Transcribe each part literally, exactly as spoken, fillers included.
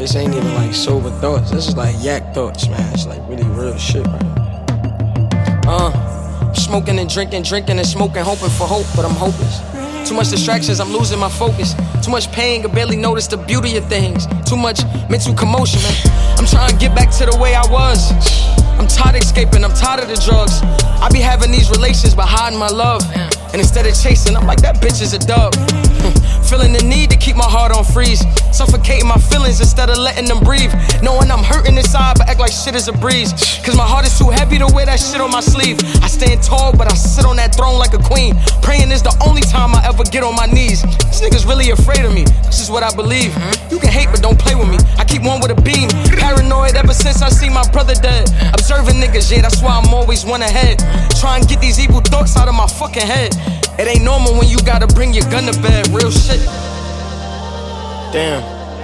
This ain't even like sober thoughts. This is like yak thoughts, man. It's like really real shit, right? Uh, smoking and drinking, drinking and smoking, hoping for hope, but I'm hopeless. Too much distractions, I'm losing my focus. Too much pain, can barely notice the beauty of things. Too much mental commotion, man. I'm trying to get back to the way I was. I'm tired of escaping, I'm tired of the drugs. I be having these relations but hiding my love. And instead of chasing, I'm like, that bitch is a dub. Feeling the need to keep my heart on freeze. Suffocating my feelings instead of letting them breathe. Knowing I'm hurting inside but act like shit is a breeze. Cause my heart is too heavy to wear that shit on my sleeve. I stand tall but I sit on that throne like a queen. Praying is the only time I ever get on my knees. These niggas really afraid of me, this is what I believe. You can hate but don't play with me, I keep one with a beam. Paranoid ever since I see my brother dead. Observing niggas, yeah, that's why I'm always one ahead. Try and get these evil thoughts out of my fucking head. It ain't normal when you gotta bring your gun to bed, real shit. Damn,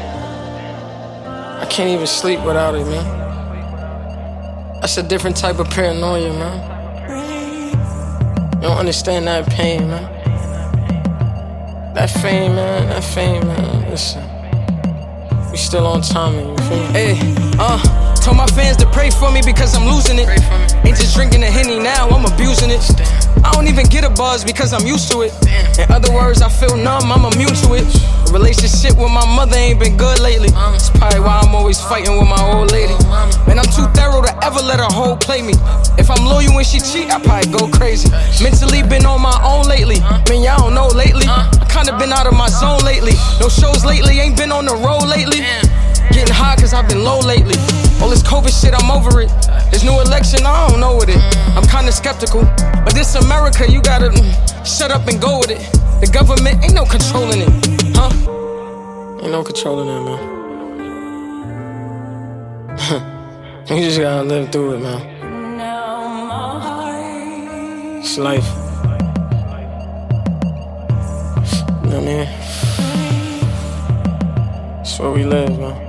I can't even sleep without it, man. That's a different type of paranoia, man. You don't understand that pain, man. That fame, man, that fame, man. Listen, we still on timing, you feel me? Hey, uh, told my fans to pray for me because I'm losing it. Ain't just drinking a Henny now, I'm abusing it. I don't even get a buzz because I'm used to it. In other words, I feel numb, I'm immune to it. The relationship with my mother ain't been good lately. That's probably why I'm always fighting with my old lady. Man, I'm too thorough to ever let her hoe play me. If I'm loyal when she cheat, I probably go crazy. Mentally been on my own lately. Man, y'all don't know lately. I kinda been out of my zone lately. No shows lately, ain't been on the road lately. Getting high cause I've been low lately. All this COVID shit, I'm over it. This new election, I don't know with it. I'm kinda skeptical. But this America, you gotta mm, shut up and go with it. The government ain't no controlling it, huh? Ain't no controlling it, man. You just gotta live through it, man. It's life. You know what I mean? It's where we live, man.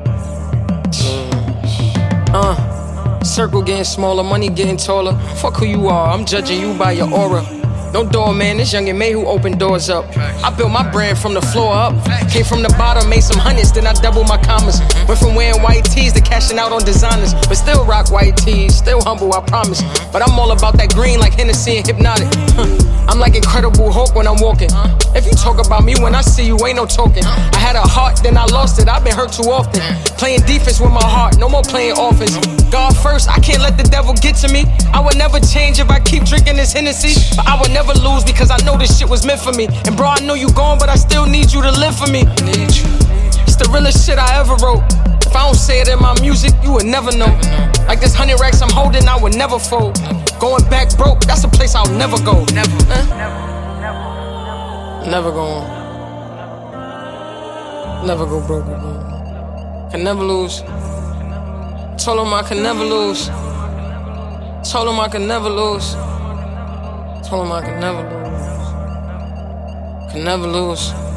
Uh, circle getting smaller, money getting taller. Fuck who you are, I'm judging you by your aura. No doorman, this youngin' May who opened doors up. I built my brand from the floor up. Came from the bottom, made some hundreds, then I doubled my commas. Went from wearing white tees to cashing out on designers. But still rock white tees, still humble, I promise. But I'm all about that green like Hennessy and Hypnotic. I'm like Incredible Hulk when I'm walking. If you talk about me when I see you, ain't no talking. I had a heart, then I lost it, I've been hurt too often. Playing defense with my heart, no more playing offense. God first, I can't let the devil get to me. I would never change if I keep drinking this Hennessy. But I would never lose because I know this shit was meant for me. And bro, I know you gone, but I still need you to live for me. I need you. It's the realest shit I ever wrote. If I don't say it in my music, you would never know. Like this hundred racks I'm holding, I would never fold. Going back broke, that's a place I'll never go. Never, eh? Never go on. Never go broke again. Can never lose. Told him I can never lose. Told him I can never lose. Told him I can never lose. Can never lose.